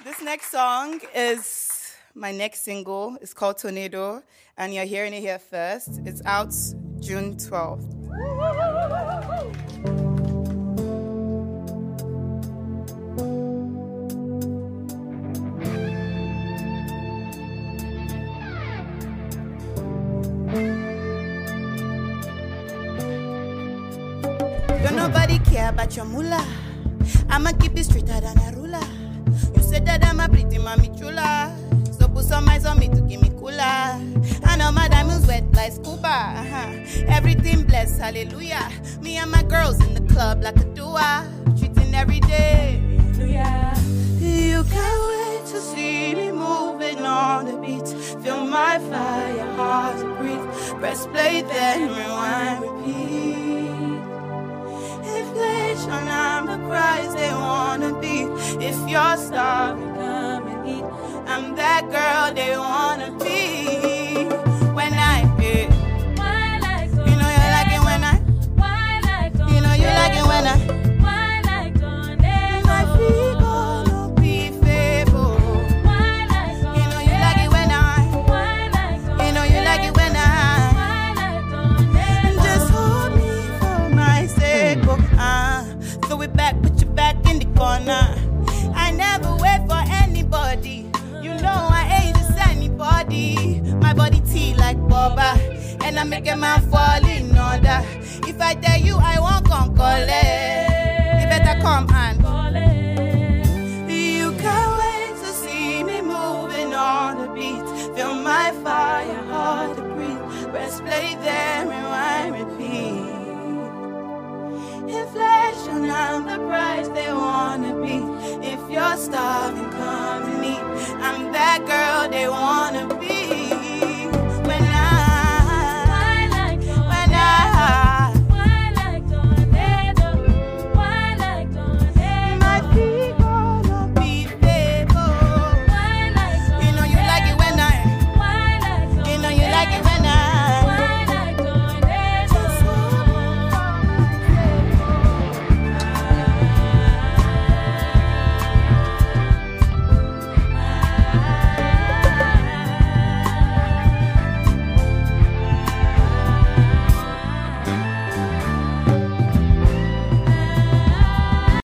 This next song is my next single. It's called Tornado, and you're hearing it here first. It's out June 12th. Don't nobody care about your moolah. I'ma keep it straighter than a ruler. You said that I'm a pretty mommy chula, so put some eyes on me to give me cooler. I know my diamonds wet like scuba. Everything blessed, hallelujah. Me and my girls in the club like a duo, treating every day. Yeah. You can't wait to see me moving on the beat. Feel my fire, hard to breathe. Press play, then rewind, repeat. Inflation, I'm the prize they wanna be. If you're starving, come and eat. I'm that girl they wanna be. When I hit, you know you like it when I, you know you like it when I, my feet gonna be faithful. You know you like it when I, you know you like it when I, just hold me for my sake. So we back, put your back in the corner. I never wait for anybody. You know I ain't just anybody. My body tea like Boba, and I make a man fall in order. If I tell you I won't come call it, you better come and call it. You can't wait to see me moving on the beat. Feel my fire, hard to breathe. Press play, then rewind, repeat. Inflation, I'm the price they wanna be. If you're starving, come and eat. I'm that girl they want.